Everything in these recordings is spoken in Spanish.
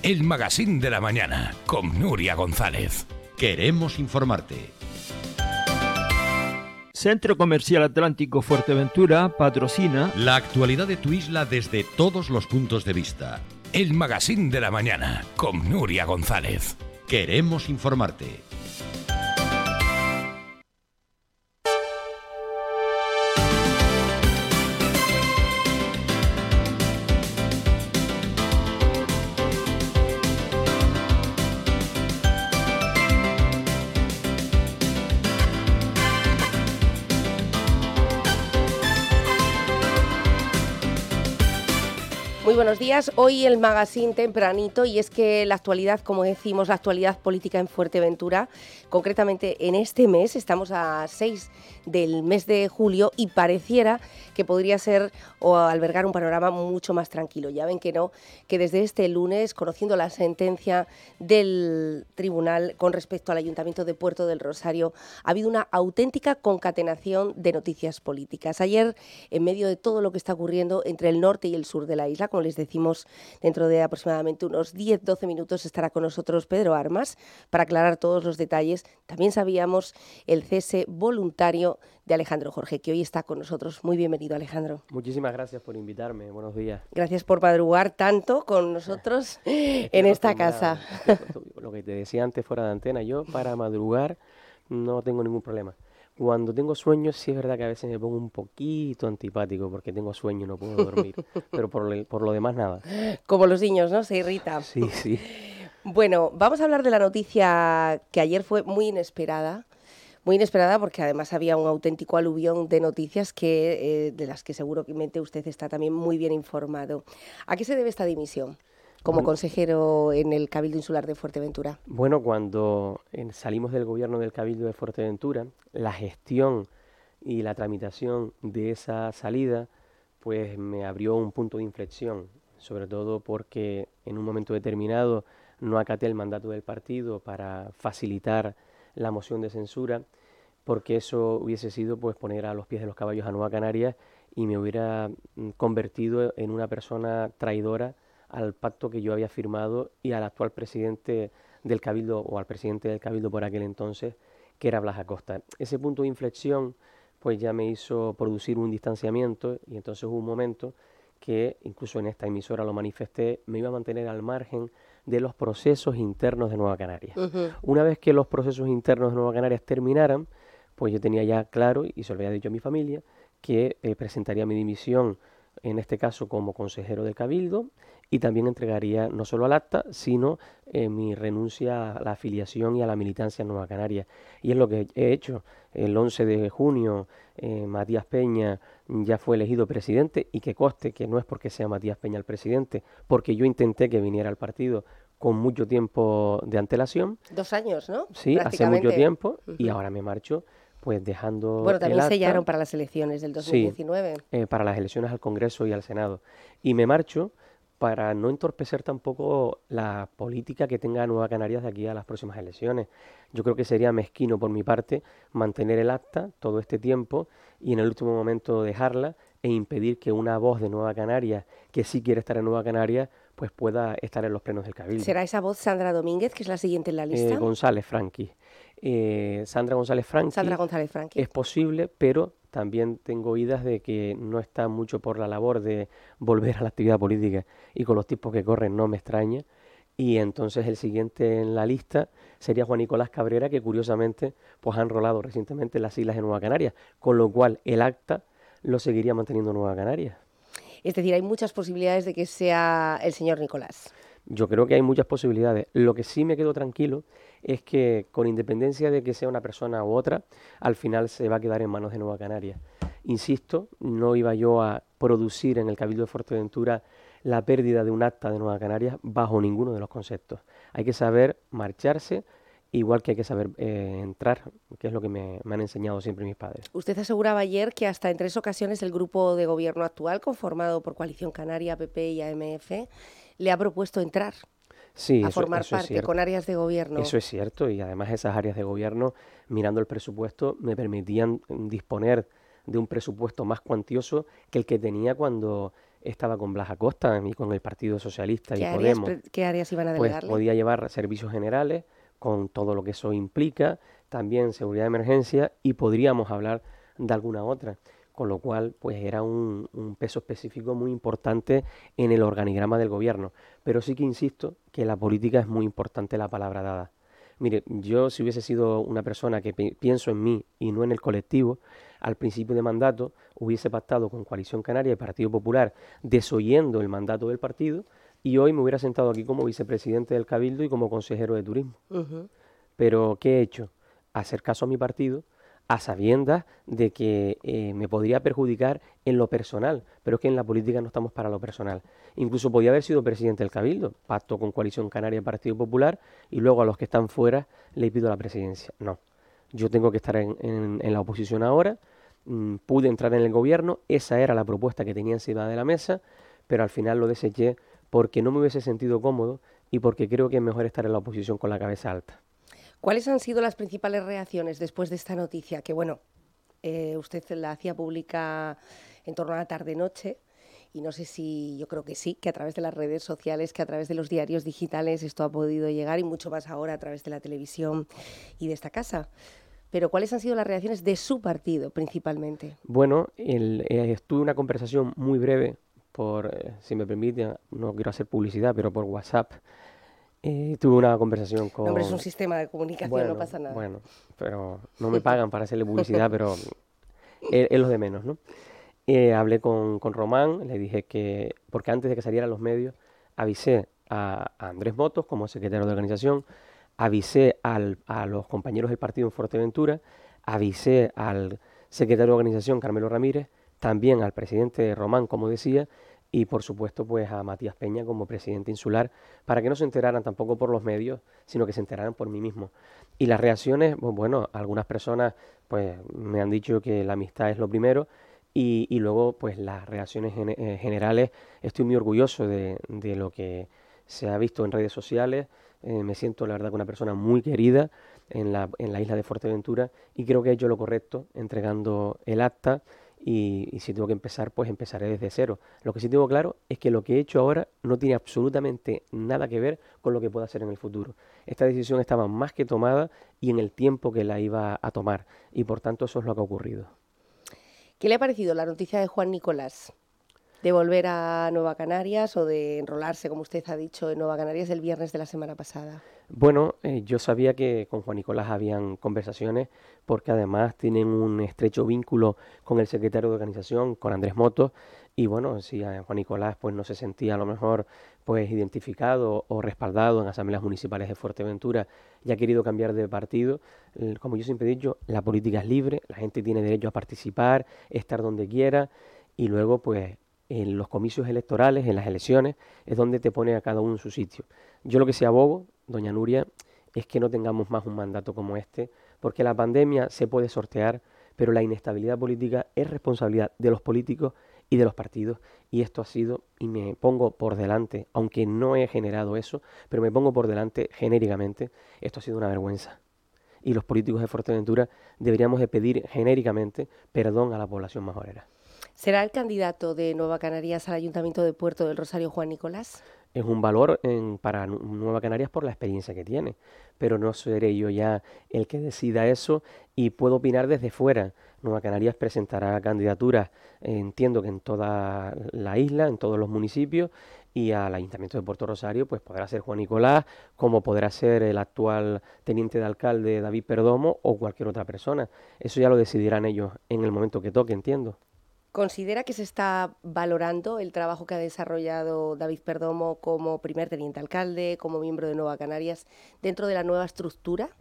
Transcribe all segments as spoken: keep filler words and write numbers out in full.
El Magazín de la Mañana, con Nuria González. Queremos informarte. Centro Comercial Atlántico Fuerteventura patrocina la actualidad de tu isla desde todos los puntos de vista. El Magazín de la Mañana, con Nuria González. Queremos informarte. Muy buenos días, hoy el magazine tempranito y es que la actualidad, como decimos, la actualidad política en Fuerteventura, concretamente en este mes, estamos a seis del mes de julio y pareciera que podría ser o albergar un panorama mucho más tranquilo. Ya ven que no, que desde este lunes, conociendo la sentencia del tribunal con respecto al Ayuntamiento de Puerto del Rosario, ha habido una auténtica concatenación de noticias políticas. Ayer, en medio de todo lo que está ocurriendo entre el norte y el sur de la isla, como les decimos, dentro de aproximadamente unos diez doce minutos estará con nosotros Pedro Armas para aclarar todos los detalles. También sabíamos el cese voluntario de Alejandro Jorge, que hoy está con nosotros. Muy bienvenido, Alejandro. Muchísimas gracias por invitarme. Buenos días. Gracias por madrugar tanto con nosotros en esta casa. Lo que te decía antes fuera de antena, yo para madrugar no tengo ningún problema. Cuando tengo sueño, sí es verdad que a veces me pongo un poquito antipático porque tengo sueño y no puedo dormir, pero por lo, por lo demás nada. Como los niños, ¿no? Se irrita. Sí, sí. Bueno, vamos a hablar de la noticia que ayer fue muy inesperada, muy inesperada porque además había un auténtico aluvión de noticias que, eh, de las que seguramente usted está también muy bien informado. ¿A qué se debe esta dimisión como bueno, consejero en el Cabildo Insular de Fuerteventura? Bueno, cuando eh, salimos del gobierno del Cabildo de Fuerteventura, la gestión y la tramitación de esa salida pues me abrió un punto de inflexión, sobre todo porque en un momento determinado no acaté el mandato del partido para facilitar la moción de censura, porque eso hubiese sido pues poner a los pies de los caballos a Nueva Canarias y me hubiera convertido en una persona traidora al pacto que yo había firmado y al actual presidente del Cabildo, o al presidente del Cabildo por aquel entonces, que era Blas Acosta. Ese punto de inflexión pues ya me hizo producir un distanciamiento y entonces hubo un momento que incluso en esta emisora lo manifesté, me iba a mantener al margen de los procesos internos de Nueva Canarias. Uh-huh. Una vez que los procesos internos de Nueva Canarias terminaran, pues yo tenía ya claro, y se lo había dicho a mi familia, que eh, presentaría mi dimisión, en este caso como consejero del Cabildo, y también entregaría no solo al acta, sino eh, mi renuncia a la afiliación y a la militancia en Nueva Canarias. Y es lo que he hecho. El once de junio eh, Matías Peña ya fue elegido presidente, y que conste que no es porque sea Matías Peña el presidente, porque yo intenté que viniera al partido con mucho tiempo de antelación. Dos años, ¿no? Sí, hace mucho tiempo, uh-huh. Y ahora me marcho pues dejando. Bueno, también el acta. Sellaron para las elecciones del dos mil diecinueve. Sí, eh, para las elecciones al Congreso y al Senado. Y me marcho para no entorpecer tampoco la política que tenga Nueva Canarias de aquí a las próximas elecciones. Yo creo que sería mezquino por mi parte mantener el acta todo este tiempo y en el último momento dejarla e impedir que una voz de Nueva Canarias, que sí quiere estar en Nueva Canarias, pues pueda estar en los plenos del Cabildo. ¿Será esa voz Sandra Domínguez, que es la siguiente en la lista? Eh, González Franqui. Eh, Sandra González Franqui. Sandra González Franqui. Es posible, pero también tengo oídas de que no está mucho por la labor de volver a la actividad política, y con los tiempos que corren no me extraña. Y entonces el siguiente en la lista sería Juan Nicolás Cabrera, que curiosamente pues ha enrolado recientemente en las islas de Nueva Canarias, con lo cual el acta lo seguiría manteniendo Nueva Canarias. Es decir, hay muchas posibilidades de que sea el señor Nicolás. Yo creo que hay muchas posibilidades. Lo que sí me quedo tranquilo es que, con independencia de que sea una persona u otra, al final se va a quedar en manos de Nueva Canarias. Insisto, no iba yo a producir en el Cabildo de Fuerteventura la pérdida de un acta de Nueva Canarias bajo ninguno de los conceptos. Hay que saber marcharse, igual que hay que saber eh, entrar, que es lo que me, me han enseñado siempre mis padres. Usted aseguraba ayer que hasta en tres ocasiones el grupo de gobierno actual, conformado por Coalición Canaria, P P y A M F, le ha propuesto entrar sí, a eso, formar eso parte con áreas de gobierno. Eso es cierto, y además esas áreas de gobierno, mirando el presupuesto, me permitían disponer de un presupuesto más cuantioso que el que tenía cuando estaba con Blas Acosta y con el Partido Socialista y ¿Qué áreas, Podemos. pre- qué áreas iban a Pues delegarle? podía llevar servicios generales con todo lo que eso implica, también seguridad de emergencia y podríamos hablar de alguna otra, con lo cual pues era un, un peso específico muy importante en el organigrama del gobierno. Pero sí que insisto que la política es muy importante la palabra dada. Mire, yo si hubiese sido una persona que pi- pienso en mí y no en el colectivo, al principio de mandato hubiese pactado con Coalición Canaria y Partido Popular, desoyendo el mandato del partido, y hoy me hubiera sentado aquí como vicepresidente del Cabildo y como consejero de turismo. Ujú. Pero ¿qué he hecho? Hacer caso a mi partido a sabiendas de que eh, me podría perjudicar en lo personal, pero es que en la política no estamos para lo personal. Incluso podía haber sido presidente del Cabildo, pacto con Coalición Canaria y Partido Popular, y luego a los que están fuera le pido la presidencia. No, yo tengo que estar en, en- en la oposición ahora, mm, pude entrar en el gobierno, esa era la propuesta que tenía encima de la mesa, pero al final lo deseché porque no me hubiese sentido cómodo y porque creo que es mejor estar en la oposición con la cabeza alta. ¿Cuáles han sido las principales reacciones después de esta noticia? Que bueno, eh, usted la hacía pública en torno a la tarde-noche y no sé si, yo creo que sí, que a través de las redes sociales, que a través de los diarios digitales esto ha podido llegar y mucho más ahora a través de la televisión y de esta casa. Pero ¿cuáles han sido las reacciones de su partido principalmente? Bueno, el, eh, tuve una conversación muy breve por, eh, si me permite, no quiero hacer publicidad, pero por WhatsApp. Eh, tuve una conversación No, hombre, es un con... sistema de comunicación, Bueno, no pasa nada. bueno, pero no me pagan para hacerle publicidad, pero es, es lo de menos, ¿no? Eh, hablé con, con Román, le dije que, porque antes de que salieran los medios, avisé a, a Andrés Motos como secretario de organización, avisé al- a los compañeros del partido en Fuerteventura, avisé al secretario de organización Carmelo Ramírez, también al presidente Román, como decía, y por supuesto pues a Matías Peña como presidente insular, para que no se enteraran tampoco por los medios, sino que se enteraran por mí mismo. Y las reacciones, pues, bueno, algunas personas pues me han dicho que la amistad es lo primero, y, y luego, pues las reacciones gene- eh, generales, estoy muy orgulloso de, de lo que se ha visto en redes sociales. Eh, me siento, la verdad, que una persona muy querida en la, en la isla de Fuerteventura y creo que he hecho lo correcto entregando el acta y, y si tengo que empezar, pues empezaré desde cero. Lo que sí tengo claro es que lo que he hecho ahora no tiene absolutamente nada que ver con lo que pueda hacer en el futuro. Esta decisión estaba más que tomada y en el tiempo que la iba a tomar y por tanto eso es lo que ha ocurrido. ¿Qué le ha parecido la noticia de Juan Nicolás de volver a Nueva Canarias o de enrolarse, como usted ha dicho, en Nueva Canarias el viernes de la semana pasada? Bueno, eh, yo sabía que con Juan Nicolás habían conversaciones porque además tienen un estrecho vínculo con el secretario de organización, con Andrés Motos, y bueno, si a Juan Nicolás pues no se sentía a lo mejor pues identificado o respaldado en asambleas municipales de Fuerteventura y ha querido cambiar de partido, eh, como yo siempre he dicho, la política es libre, la gente tiene derecho a participar, estar donde quiera y luego pues en los comicios electorales, en las elecciones, es donde te pone a cada uno en su sitio. Yo lo que sí abogo, doña Nuria, es que no tengamos más un mandato como este, porque la pandemia se puede sortear, pero la inestabilidad política es responsabilidad de los políticos y de los partidos, y esto ha sido, y me pongo por delante, aunque no he generado eso, pero me pongo por delante genéricamente, esto ha sido una vergüenza. Y los políticos de Fuerteventura deberíamos de pedir genéricamente perdón a la población majorera. ¿Será el candidato de Nueva Canarias al Ayuntamiento de Puerto del Rosario, Juan Nicolás? Es un valor en- para Nu- Nueva Canarias por la experiencia que tiene, pero no seré yo ya el que decida eso y puedo opinar desde fuera. Nueva Canarias presentará candidaturas, eh, entiendo que en toda la isla, en todos los municipios, y al Ayuntamiento de Puerto Rosario pues podrá ser Juan Nicolás, como podrá ser el actual teniente de alcalde David Perdomo o cualquier otra persona. Eso ya lo decidirán ellos en el momento que toque, entiendo. ¿Considera que se está valorando el trabajo que ha desarrollado David Perdomo como primer teniente alcalde, como miembro de Nueva Canarias, dentro de la nueva estructura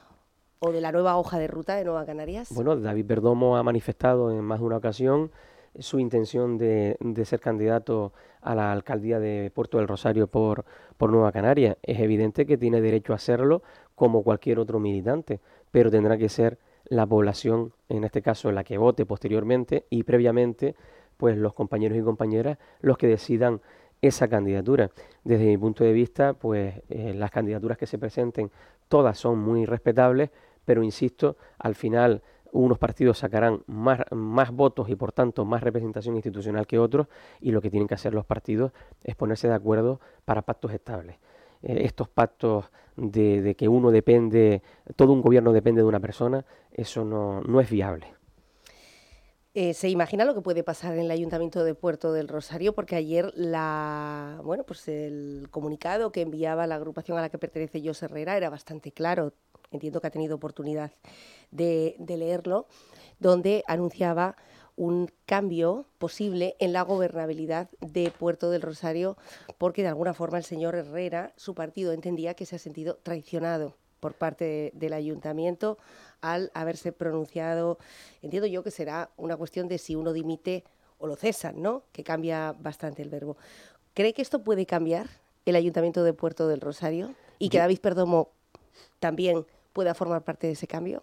o de la nueva hoja de ruta de Nueva Canarias? Bueno, David Perdomo ha manifestado en más de una ocasión su intención de, de ser candidato a la alcaldía de Puerto del Rosario por, por Nueva Canaria. Es evidente que tiene derecho a hacerlo como cualquier otro militante, pero tendrá que ser la población, en este caso la que vote posteriormente y previamente, pues los compañeros y compañeras los que decidan esa candidatura. Desde mi punto de vista, pues eh, las candidaturas que se presenten todas son muy respetables, pero insisto, al final unos partidos sacarán más, más votos y por tanto más representación institucional que otros, y lo que tienen que hacer los partidos es ponerse de acuerdo para pactos estables. Eh, estos pactos de, de que uno depende, todo un gobierno depende de una persona, eso no, no es viable. Eh, ¿Se imagina lo que puede pasar en el Ayuntamiento de Puerto del Rosario? Porque ayer la, bueno, pues el comunicado que enviaba la agrupación a la que pertenece José Herrera era bastante claro. Entiendo que ha tenido oportunidad de, de leerlo, donde anunciaba un cambio posible en la gobernabilidad de Puerto del Rosario, porque de alguna forma el señor Herrera, su partido, entendía que se ha sentido traicionado por parte de, del ayuntamiento al haberse pronunciado. Entiendo yo que será una cuestión de si uno dimite o lo cesan, ¿no? Que cambia bastante el verbo. ¿Cree que esto puede cambiar el Ayuntamiento de Puerto del Rosario y que David Perdomo también pueda formar parte de ese cambio?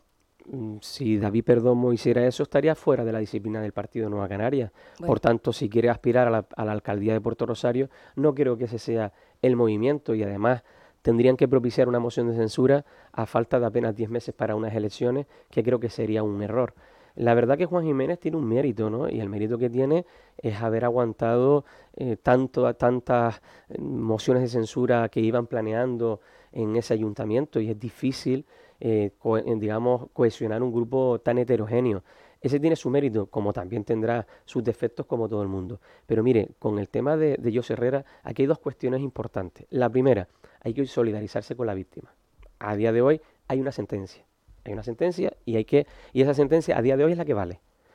Si David Perdomo hiciera eso, estaría fuera de la disciplina del Partido Nueva Canarias. Bueno. Por tanto, si quiere aspirar a la, a la alcaldía de Puerto Rosario, no creo que ese sea el movimiento, y además tendrían que propiciar una moción de censura a falta de apenas diez meses para unas elecciones, que creo que sería un error. La verdad que Juan Jiménez tiene un mérito, ¿no? Y el mérito que tiene es haber aguantado eh, tanto, tantas mociones de censura que iban planeando en ese ayuntamiento, y es difícil, eh, co digamos, cohesionar un grupo tan heterogéneo. Ese tiene su mérito, como también tendrá sus defectos como todo el mundo. Pero mire, con el tema de, de José Herrera, aquí hay dos cuestiones importantes. La primera, hay que solidarizarse con la víctima. A día de hoy hay una sentencia. Hay una sentencia y hay que y esa sentencia a día de hoy es la que vale.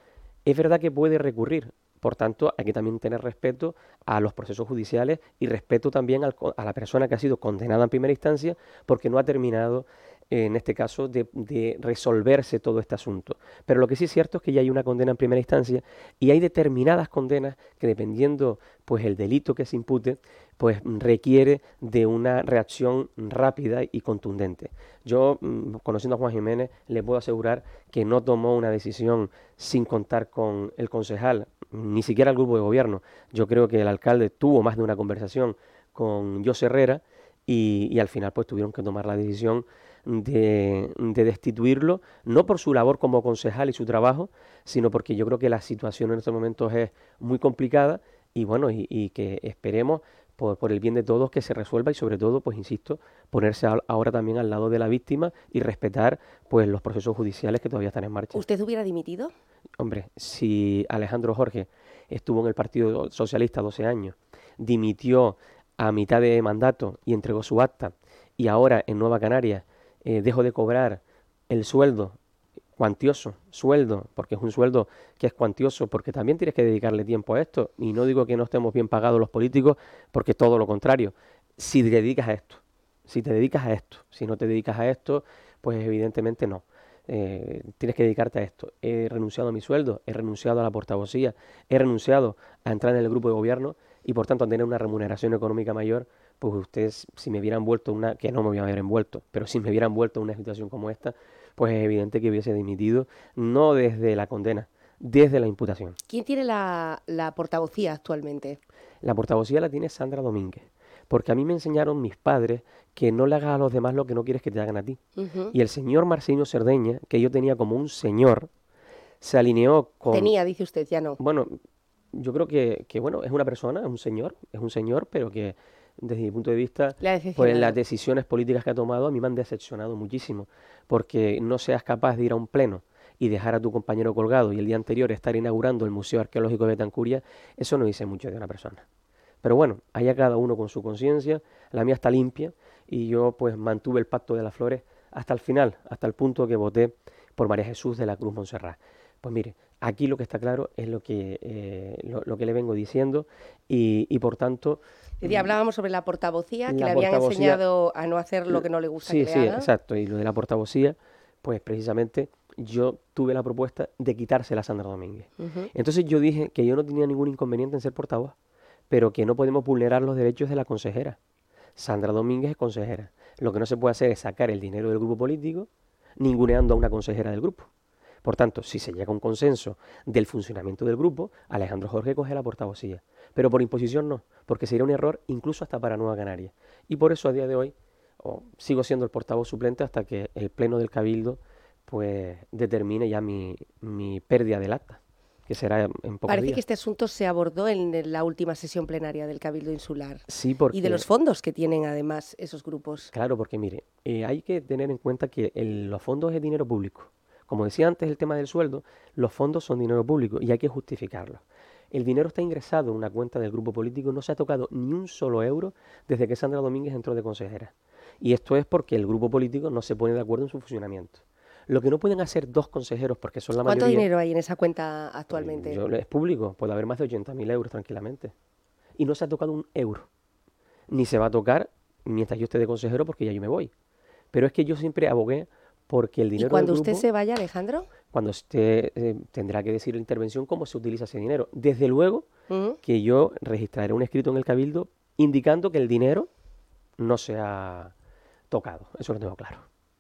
Es verdad que puede recurrir, por tanto hay que también tener respeto a los procesos judiciales y respeto también al, a la persona que ha sido condenada en primera instancia, porque no ha terminado eh, en este caso de, de resolverse todo este asunto. Pero lo que sí es cierto es que ya hay una condena en primera instancia, y hay determinadas condenas que, dependiendo pues el delito que se impute, pues requiere de una reacción rápida y contundente. Yo, conociendo a Juan Jiménez, le puedo asegurar que no tomó una decisión sin contar con el concejal, ni siquiera el grupo de gobierno. Yo creo que el alcalde tuvo más de una conversación con José Herrera y, y al final pues tuvieron que tomar la decisión de, de destituirlo, no por su labor como concejal y su trabajo, sino porque yo creo que la situación en estos momentos es muy complicada, y bueno, y, y que esperemos Por, por el bien de todos que se resuelva, y sobre todo, pues insisto, ponerse a, ahora también al lado de la víctima y respetar pues los procesos judiciales que todavía están en marcha. ¿Usted hubiera dimitido? Hombre, si Alejandro Jorge estuvo en el Partido Socialista doce años, dimitió a mitad de mandato y entregó su acta, y ahora en Nueva Canarias eh, dejó de cobrar el sueldo, cuantioso sueldo, porque es un sueldo que es cuantioso, porque también tienes que dedicarle tiempo a esto, y no digo que no estemos bien pagados los políticos, porque todo lo contrario. Si te dedicas a esto, si te dedicas a esto, si no te dedicas a esto, pues evidentemente no. Eh, tienes que dedicarte a esto. He renunciado a mi sueldo, he renunciado a la portavocía, he renunciado a entrar en el grupo de gobierno, y por tanto a tener una remuneración económica mayor. Pues ustedes, si me hubieran envuelto en una, que no me voy a haber envuelto, pero si me hubieran envuelto en una situación como esta, pues es evidente que hubiese dimitido, no desde la condena, desde la imputación. ¿Quién tiene la, la portavocía actualmente? La portavocía la tiene Sandra Domínguez, porque a mí me enseñaron mis padres que no le hagas a los demás lo que no quieres que te hagan a ti. Uh-huh. Y el señor Marcelino Cerdeña, que yo tenía como un señor, se alineó con... Tenía, dice usted, ya no. Bueno, yo creo que, que bueno, es una persona, es un señor, es un señor, pero que desde mi punto de vista, pues las decisiones políticas que ha tomado a mí me han decepcionado muchísimo, porque no seas capaz de ir a un pleno y dejar a tu compañero colgado, y el día anterior estar inaugurando el Museo Arqueológico de Betancuria, eso no dice mucho de una persona. Pero bueno, allá cada uno con su conciencia, la mía está limpia, y yo pues mantuve el pacto de las flores hasta el final, hasta el punto que voté por María Jesús de la Cruz Montserrat. Pues mire, aquí lo que está claro es lo que, eh, lo, lo que le vengo diciendo, y, y por tanto... Y hablábamos sobre la portavocía, que le habían enseñado a no hacer lo que no le gusta sí, que le sí, haga. Sí, exacto, y lo de la portavocía, pues precisamente yo tuve la propuesta de quitársela a Sandra Domínguez. Uh-huh. Entonces yo dije que yo no tenía ningún inconveniente en ser portavoz, pero que no podemos vulnerar los derechos de la consejera. Sandra Domínguez es consejera. Lo que no se puede hacer es sacar el dinero del grupo político ninguneando a una consejera del grupo. Por tanto, si se llega a un consenso del funcionamiento del grupo, Alejandro Jorge coge la portavocía. Pero por imposición no, porque sería un error incluso hasta para Nueva Canarias. Y por eso a día de hoy oh, sigo siendo el portavoz suplente hasta que el Pleno del Cabildo pues determine ya mi, mi pérdida del acta, que será en pocos Parece días. que este asunto se abordó en la última sesión plenaria del Cabildo Insular. Sí, porque, y de los fondos que tienen además esos grupos. Claro, porque mire, eh, hay que tener en cuenta que el, los fondos es dinero público. Como decía antes el tema del sueldo, los fondos son dinero público y hay que justificarlo. El dinero está ingresado en una cuenta del grupo político, no se ha tocado ni un solo euro desde que Sandra Domínguez entró de consejera. Y esto es porque el grupo político no se pone de acuerdo en su funcionamiento. Lo que no pueden hacer dos consejeros, porque son la ¿Cuánto mayoría... dinero hay en esa cuenta actualmente? Yo, es público, puede haber más de ochenta mil euros tranquilamente. Y no se ha tocado un euro. Ni se va a tocar mientras yo esté de consejero, porque ya yo me voy. Pero es que yo siempre abogué porque el dinero ¿Y cuando del usted grupo, se vaya, Alejandro? cuando esté, eh, tendrá que decir la intervención cómo se utiliza ese dinero. Desde luego ¿Mm? que yo registraré un escrito en el Cabildo indicando que el dinero no se ha tocado. Eso lo tengo claro.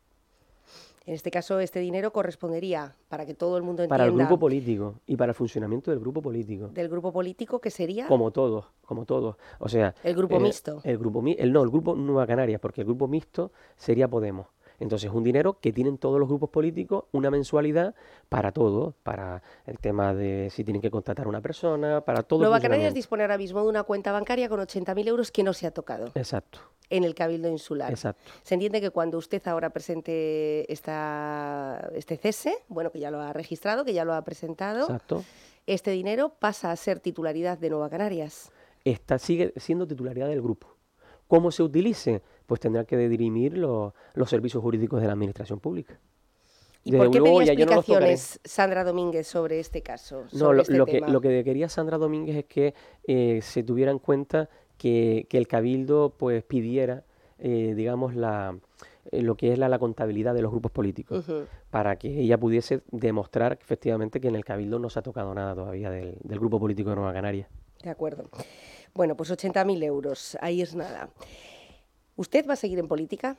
En este caso, este dinero correspondería, para que todo el mundo entienda, Para el grupo político y para el funcionamiento del grupo político. del grupo político, que sería Como todos, como todos. O sea, el grupo eh, mixto. El grupo mi- el, no, el grupo Nueva Canarias, porque el grupo mixto sería Podemos. Entonces, un dinero que tienen todos los grupos políticos, una mensualidad para todo, para el tema de si tienen que contratar a una persona, para todo el Nueva Canarias funcionamiento. dispone ahora mismo de una cuenta bancaria con ochenta mil euros que no se ha tocado Exacto, en el Cabildo Insular. exacto. Se entiende que cuando usted ahora presente esta, este cese, bueno, que ya lo ha registrado, que ya lo ha presentado, Exacto. este dinero pasa a ser titularidad de Nueva Canarias. Esta sigue siendo titularidad del grupo. ¿Cómo se utilice? Pues tendrá que dirimir los, los servicios jurídicos de la administración pública. ¿Y Desde por qué luego, pedía ya yo no los tocaré. explicaciones Sandra Domínguez sobre este caso? No, sobre lo, este lo que, tema? lo que quería Sandra Domínguez es que eh, se tuviera en cuenta que, que el Cabildo pues pidiera, eh, digamos, la, eh, lo que es la, la contabilidad de los grupos políticos, Ujú. para que ella pudiese demostrar efectivamente que en el Cabildo no se ha tocado nada todavía del, del grupo político de Nueva Canarias. De acuerdo. Bueno, pues ochenta mil euros, ahí es nada. ¿Usted va a seguir en política?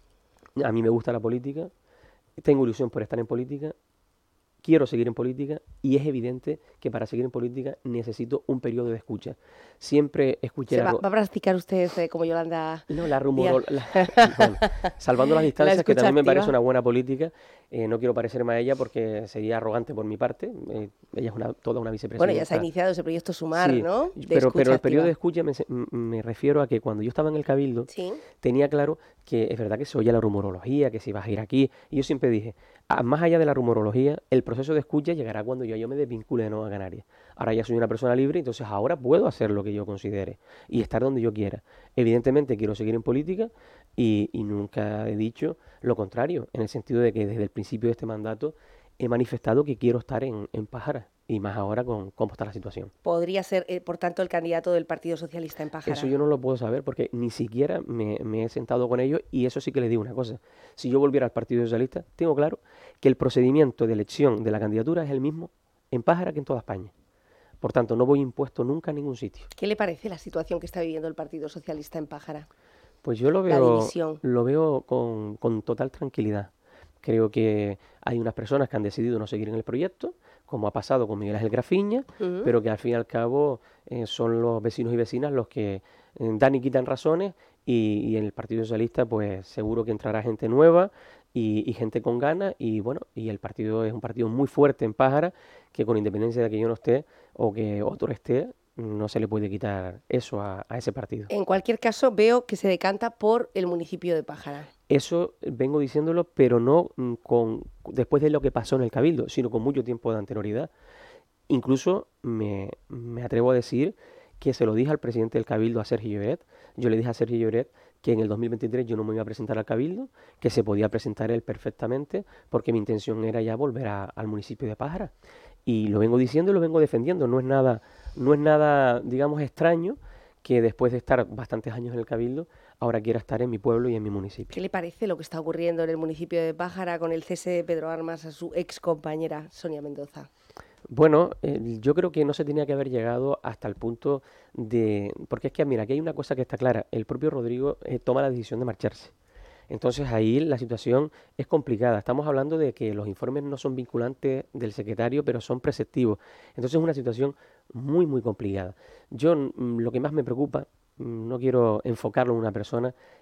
A mí me gusta la política, tengo ilusión por estar en política, quiero seguir en política y es evidente que para seguir en política necesito un periodo de escucha. Siempre escuché... ¿Se la va, ru- va a practicar usted eh, como Yolanda? No, la rumoro... la- bueno, salvando las distancias, que escucha también me activa. parece una buena política, eh, no quiero parecerme a ella porque sería arrogante por mi parte, eh, ella es una, toda una vicepresidenta. Bueno, ya se ha iniciado ese proyecto Sumar, Sí, ¿no? De pero, escucha pero el periodo activa. de escucha me, se- m- me refiero a que cuando yo estaba en el Cabildo, Sí. tenía claro que es verdad que se oye la rumorología, que si vas a ir aquí, y yo siempre dije, "Ah, más allá de la rumorología, el proceso de escucha llegará cuando yo, yo me desvincule de Nueva Canarias. Ahora ya soy una persona libre, entonces ahora puedo hacer lo que yo considere y estar donde yo quiera. Evidentemente quiero seguir en política y, y nunca he dicho lo contrario, en el sentido de que desde el principio de este mandato he manifestado que quiero estar en, en Pájara, y más ahora con cómo está la situación. Podría ser, eh, por tanto, el candidato del Partido Socialista en Pájara. Eso yo no lo puedo saber porque ni siquiera me, me he sentado con ellos, y eso sí que les digo una cosa. Si yo volviera al Partido Socialista, tengo claro que el procedimiento de elección de la candidatura es el mismo en Pájara que en toda España. Por tanto, no voy impuesto nunca a ningún sitio. ¿Qué le parece la situación que está viviendo el Partido Socialista en Pájara? Pues yo lo La veo, división. lo veo con, con total tranquilidad. Creo que hay unas personas que han decidido no seguir en el proyecto, como ha pasado con Miguel Ángel Grafiña, Ujú. pero que al fin y al cabo eh, son los vecinos y vecinas los que eh, dan y quitan razones, y, y en el Partido Socialista pues seguro que entrará gente nueva y, y gente con ganas, y bueno, y el partido es un partido muy fuerte en Pájara, que con independencia de que yo no esté o que otro esté, no se le puede quitar eso a, a ese partido. En cualquier caso, veo que se decanta por el municipio de Pájara. Eso vengo diciéndolo, pero no mm, con después de lo que pasó en el Cabildo, sino con mucho tiempo de anterioridad. Incluso me, me atrevo a decir que se lo dije al presidente del Cabildo, a Sergio Lloret. Yo le dije a Sergio Lloret que en el dos mil veintitrés yo no me iba a presentar al Cabildo, que se podía presentar él perfectamente, porque mi intención era ya volver a- al municipio de Pájara. Y lo vengo diciendo y lo vengo defendiendo. No es nada, no es nada, digamos, extraño que después de estar bastantes años en el Cabildo, ahora quiera estar en mi pueblo y en mi municipio. ¿Qué le parece lo que está ocurriendo en el municipio de Pájara con el cese de Pedro Armas a su ex compañera Sonia Mendoza? Bueno, eh, yo creo que no se tenía que haber llegado hasta el punto de... Porque es que, mira, aquí hay una cosa que está clara. El propio Rodrigo eh, toma la decisión de marcharse. Entonces ahí la situación es complicada. Estamos hablando de que los informes no son vinculantes del secretario, pero son preceptivos. Entonces es una situación muy, muy complicada. Yo mm, lo que más me preocupa, mm, no quiero enfocarlo en una persona,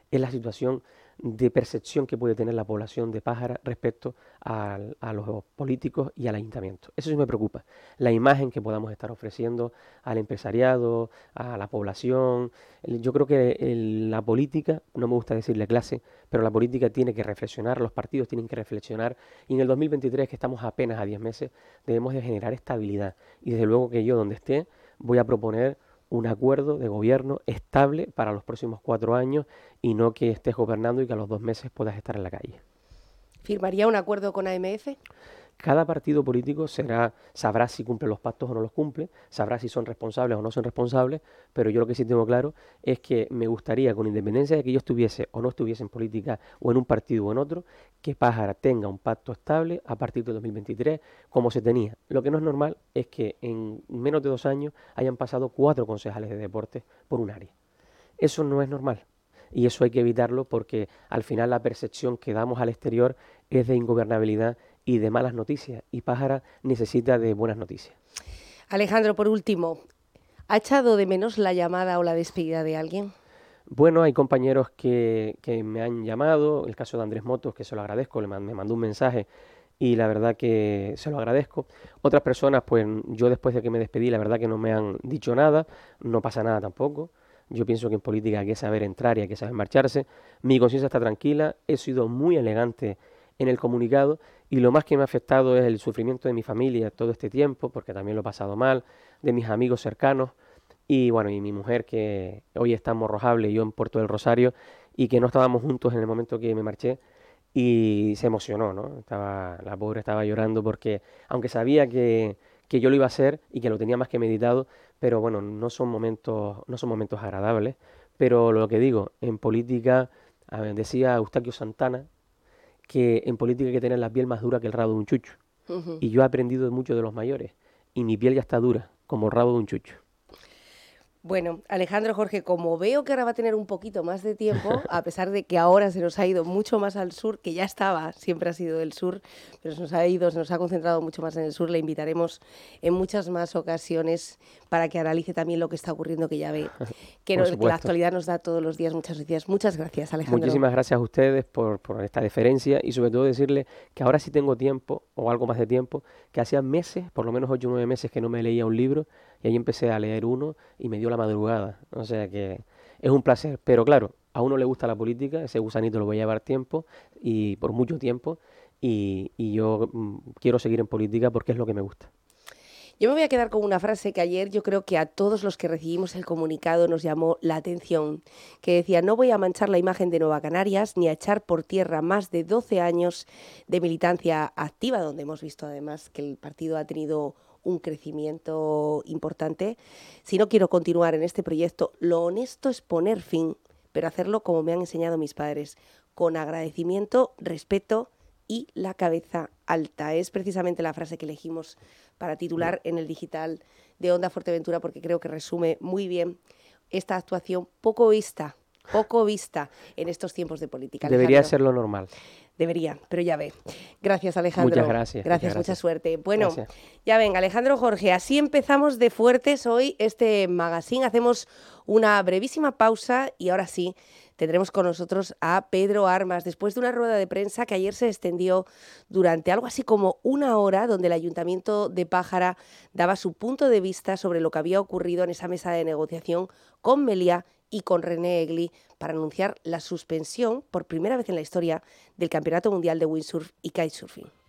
es la situación de percepción que puede tener la población de Pájara respecto a, a los políticos y al ayuntamiento. Eso sí me preocupa, la imagen que podamos estar ofreciendo al empresariado, a la población. Yo creo que el, la política, no me gusta decirle clase, pero la política tiene que reflexionar, los partidos tienen que reflexionar, y en el dos mil veintitrés, que estamos apenas a diez meses, debemos de generar estabilidad, y desde luego que yo, donde esté, voy a proponer un acuerdo de gobierno estable para los próximos cuatro años y no que estés gobernando y que a los dos meses puedas estar en la calle. ¿Firmaría un acuerdo con A M F? Cada partido político será, sabrá si cumple los pactos o no los cumple, sabrá si son responsables o no son responsables, pero yo lo que sí tengo claro es que me gustaría, con independencia de que yo estuviese o no estuviese en política o en un partido o en otro, que Pájara tenga un pacto estable a partir del dos mil veintitrés, como se tenía. Lo que no es normal es que en menos de dos años hayan pasado cuatro concejales de deportes por un área. Eso no es normal. Y eso hay que evitarlo porque al final la percepción que damos al exterior es de ingobernabilidad y de malas noticias, y Pájara necesita de buenas noticias. Alejandro, por último, ¿ha echado de menos la llamada o la despedida de alguien? Bueno, hay compañeros que, que me han llamado, el caso de Andrés Motos, que se lo agradezco, le man, me mandó un mensaje y la verdad que se lo agradezco. Otras personas, pues yo después de que me despedí, la verdad que no me han dicho nada, no pasa nada tampoco. Yo pienso que en política hay que saber entrar y hay que saber marcharse. Mi conciencia está tranquila, he sido muy elegante en el comunicado, y lo más que me ha afectado es el sufrimiento de mi familia todo este tiempo, porque también lo he pasado mal, de mis amigos cercanos, y bueno, y mi mujer, que hoy está en Morrojable y yo en Puerto del Rosario, y que no estábamos juntos en el momento que me marché, y se emocionó, ¿no? Estaba, la pobre estaba llorando porque, aunque sabía que, que yo lo iba a hacer y que lo tenía más que meditado, pero bueno, no son momentos, no son momentos agradables. Pero lo que digo, en política, a ver, decía Eustaquio Santana, que en política hay que tener la piel más dura que el rabo de un chucho. Uh-huh. Y yo he aprendido mucho de los mayores, y mi piel ya está dura, como el rabo de un chucho. Bueno, Alejandro Jorge, como veo que ahora va a tener un poquito más de tiempo, a pesar de que ahora se nos ha ido mucho más al sur, que ya estaba, siempre ha sido del sur, pero se nos ha ido, se nos ha concentrado mucho más en el sur, le invitaremos en muchas más ocasiones para que analice también lo que está ocurriendo, que ya ve que, no, que la actualidad nos da todos los días muchas noticias. Muchas gracias, Alejandro. Muchísimas gracias a ustedes por, por esta deferencia, y sobre todo decirle que ahora sí tengo tiempo, o algo más de tiempo, que hacía meses, por lo menos ocho o nueve meses que no me leía un libro, y ahí empecé a leer uno y me dio la madrugada. O sea que es un placer. Pero claro, a uno le gusta la política, ese gusanito lo voy a llevar tiempo, y por mucho tiempo, y, y yo mm, quiero seguir en política porque es lo que me gusta. Yo me voy a quedar con una frase que ayer yo creo que a todos los que recibimos el comunicado nos llamó la atención, que decía: no voy a manchar la imagen de Nueva Canarias ni a echar por tierra más de doce años de militancia activa, donde hemos visto además que el partido ha tenido un crecimiento importante. Si no quiero continuar en este proyecto, lo honesto es poner fin, pero hacerlo como me han enseñado mis padres, con agradecimiento, respeto y la cabeza alta. Es precisamente la frase que elegimos para titular en el digital de Onda Fuerteventura, porque creo que resume muy bien esta actuación poco vista, poco vista en estos tiempos de política. Debería ser lo normal. Debería, pero ya ve. Gracias, Alejandro. Muchas gracias. Gracias, muchas mucha gracias. suerte. Bueno, gracias. Ya ven, Alejandro Jorge, así empezamos de fuertes hoy este magazine. Hacemos una brevísima pausa y ahora sí tendremos con nosotros a Pedro Armas, después de una rueda de prensa que ayer se extendió durante algo así como una hora, donde el Ayuntamiento de Pájara daba su punto de vista sobre lo que había ocurrido en esa mesa de negociación con Meliá y con René Egli para anunciar la suspensión por primera vez en la historia del Campeonato Mundial de Windsurf y Kitesurfing.